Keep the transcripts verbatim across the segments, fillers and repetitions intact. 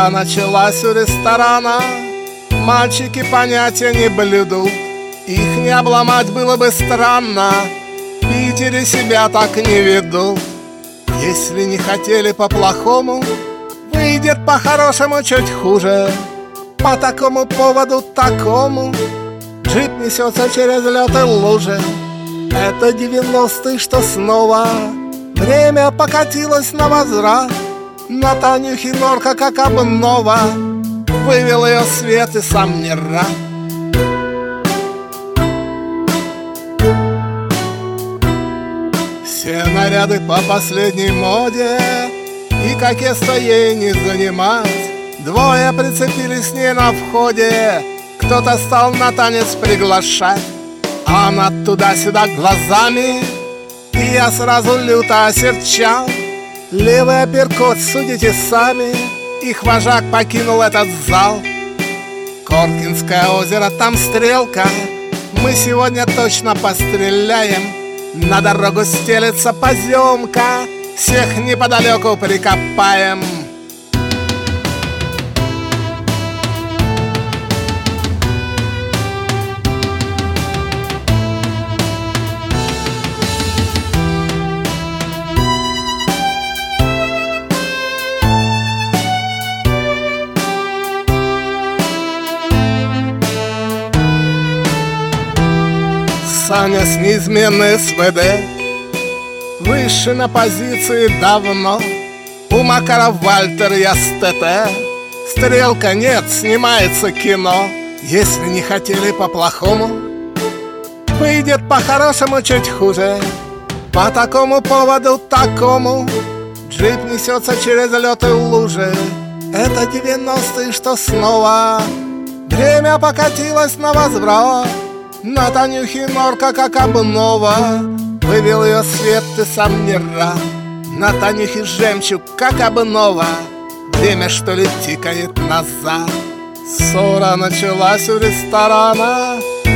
Ссора началась у ресторана. Мальчики понятия не блюдут, их не обломать было бы странно. В Питере себя так не ведут. Если не хотели по-плохому, выйдет по-хорошему чуть хуже. По такому поводу такому джип несется через лед и лужи. Это девяностые, что снова время покатилось на возврат. На Танюхе норка, как обнова, вывел ее свет и сам не рад. Все наряды по последней моде, и кокетство ей не занимать. Двое прицепились с ней на входе, кто-то стал на танец приглашать. Она туда-сюда глазами, и я сразу люто осерчал. Левый апперкот, судите сами, их вожак покинул этот зал. Коркинское озеро, там стрелка, мы сегодня точно постреляем. На дорогу стелется поземка, всех неподалеку прикопаем. Саня с неизменной СВД выше на позиции давно. У Макара Вальтер, я с ТТ. Стрелка нет, снимается кино. Если не хотели по-плохому, выйдет по-хорошему чуть хуже. По такому поводу такому джип несется через лед и лужи. Это девяностые, что снова время покатилось на возврат. На Танюхе норка, как обнова, вывел ее свет и сам не рад. На Танюхе жемчуг, как обнова, время, что ли, тикает назад. Ссора началась у ресторана.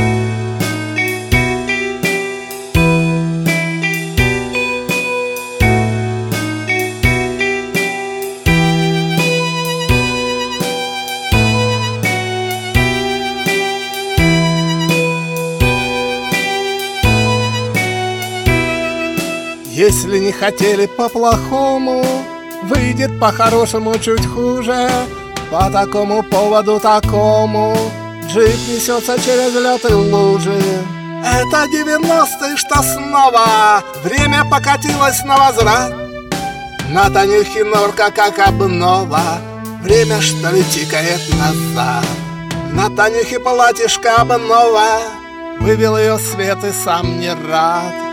Если не хотели по-плохому, выйдет по-хорошему чуть хуже. По такому поводу такому джип несется через лед и лужи. Это девяностые, что снова время покатилось на возврат. На Танюхе норка, как обнова, время, что ли, тикает назад. На Танюхе платьишко обнова, вывел ее свет и сам не рад.